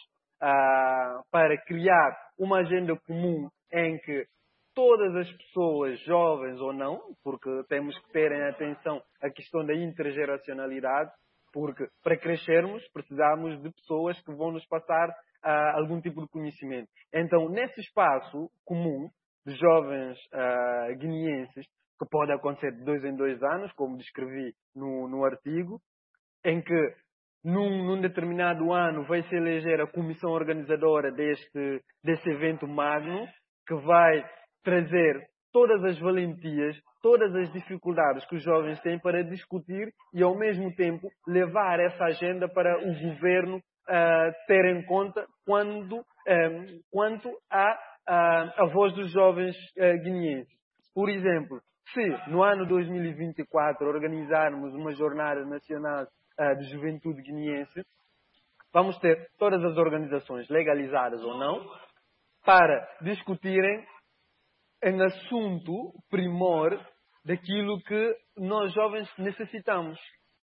uh, para criar uma agenda comum em que todas as pessoas, jovens ou não, porque temos que ter em atenção a questão da intergeracionalidade, porque para crescermos precisamos de pessoas que vão nos passar uh, algum tipo de conhecimento. Então, nesse espaço comum de jovens uh, guineenses, que pode acontecer de dois em dois anos, como descrevi no, no artigo, em que num, num determinado ano vai se eleger a comissão organizadora deste, desse evento magno, que vai trazer todas as valentias, todas as dificuldades que os jovens têm para discutir e, ao mesmo tempo, levar essa agenda para o governo uh, ter em conta quando, um, quanto à a, a voz dos jovens uh, guineenses. Por exemplo, se no ano dois mil e vinte e quatro organizarmos uma jornada nacional uh, de juventude guineense, vamos ter todas as organizações, legalizadas ou não, para discutirem em assunto primor daquilo que nós jovens necessitamos.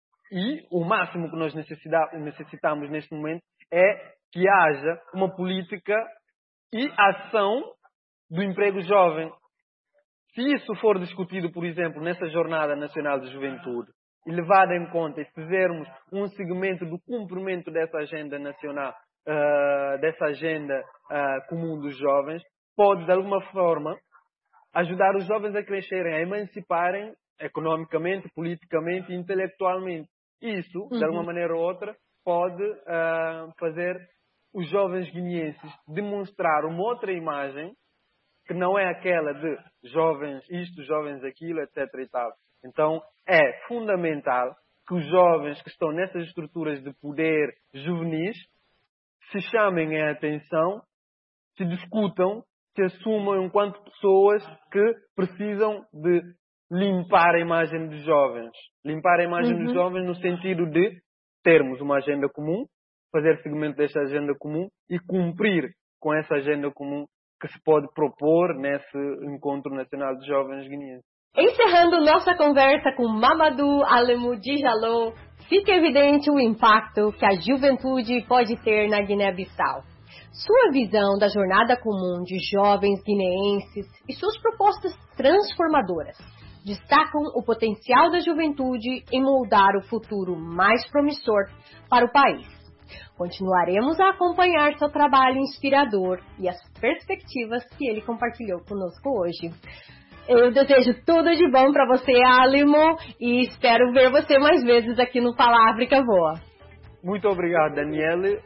E o máximo que nós necessitamos neste momento é que haja uma política e ação do emprego jovem. Se isso for discutido, por exemplo, nessa Jornada Nacional de Juventude, e levado em conta, e fizermos um segmento do cumprimento dessa agenda nacional, uh, dessa agenda uh, comum dos jovens, pode, de alguma forma, ajudar os jovens a crescerem, a emanciparem economicamente, politicamente e intelectualmente. Isso, uhum. de alguma maneira ou outra, pode uh, fazer os jovens guineenses demonstrar uma outra imagem que não é aquela de jovens isto, jovens aquilo, etc e tal. Então, é fundamental que os jovens que estão nessas estruturas de poder juvenis se chamem a atenção, se discutam, se assumam enquanto pessoas que precisam de limpar a imagem dos jovens. Limpar a imagem uhum. dos jovens no sentido de termos uma agenda comum, fazer seguimento desta agenda comum e cumprir com essa agenda comum que se pode propor nesse Encontro Nacional de Jovens Guineenses. Encerrando nossa conversa com Mamadou Alemou Dijallo, fica evidente o impacto que a juventude pode ter na Guiné-Bissau. Sua visão da jornada comum de jovens guineenses e suas propostas transformadoras destacam o potencial da juventude em moldar o futuro mais promissor para o país. Continuaremos a acompanhar seu trabalho inspirador e as perspectivas que ele compartilhou conosco hoje. Eu desejo tudo de bom para você, Alemou, e espero ver você mais vezes aqui no Fala África Voa. Muito obrigado, Daniele,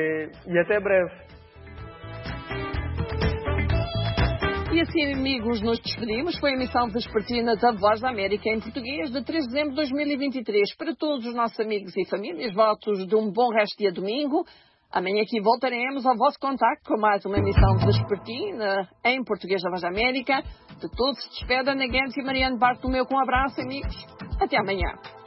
e até breve. E assim, amigos, nos despedimos. Foi a emissão vespertina da Voz da América em português de três de dezembro de dois mil e vinte e três. Para todos os nossos amigos e famílias, votos de um bom resto de dia domingo. Amanhã aqui voltaremos ao vosso contacto com mais uma emissão vespertina em português da Voz da América. De todos se despede a Ana Guedes e Mariano Bartolomeu com um abraço, amigos. Até amanhã.